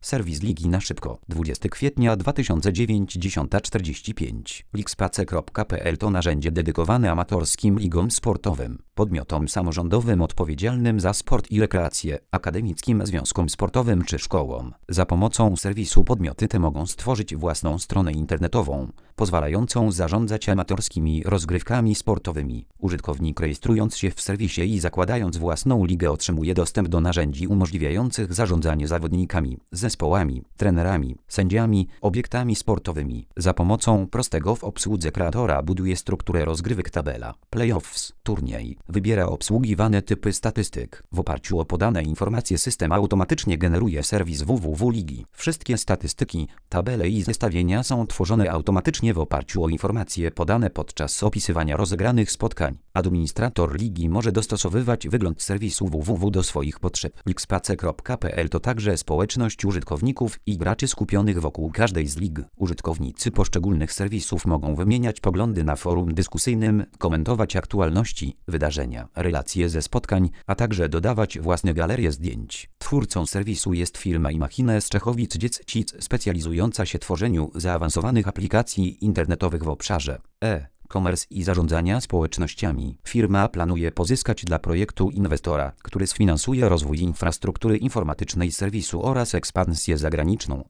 Serwis Ligi na szybko. 20 kwietnia 2009 10:45. Ligspace.pl to narzędzie dedykowane amatorskim ligom sportowym, podmiotom samorządowym odpowiedzialnym za sport i rekreację, akademickim związkom sportowym czy szkołom. Za pomocą serwisu podmioty te mogą stworzyć własną stronę internetową, pozwalającą zarządzać amatorskimi rozgrywkami sportowymi. Użytkownik, rejestrując się w serwisie i zakładając własną ligę, otrzymuje dostęp do narzędzi umożliwiających zarządzanie zawodnikami, zespołami, trenerami, sędziami, obiektami sportowymi. Za pomocą prostego w obsłudze kreatora buduje strukturę rozgrywek, tabela, playoffs, turniej. Wybiera obsługiwane typy statystyk. W oparciu o podane informacje system automatycznie generuje serwis www.ligi. Wszystkie statystyki, tabele i zestawienia są tworzone automatycznie w oparciu o informacje podane podczas opisywania rozegranych spotkań. Administrator ligi może dostosowywać wygląd serwisu www do swoich potrzeb. Ligspace.pl to także społeczność użytkowników i graczy skupionych wokół każdej z lig. Użytkownicy poszczególnych serwisów mogą wymieniać poglądy na forum dyskusyjnym, komentować aktualności, wydarzenia, relacje ze spotkań, a także dodawać własne galerie zdjęć. Twórcą serwisu jest firma Imachine z Czechowic-Dziecic, specjalizująca się w tworzeniu zaawansowanych aplikacji internetowych w obszarze e-commerce i zarządzania społecznościami. Firma planuje pozyskać dla projektu inwestora, który sfinansuje rozwój infrastruktury informatycznej serwisu oraz ekspansję zagraniczną.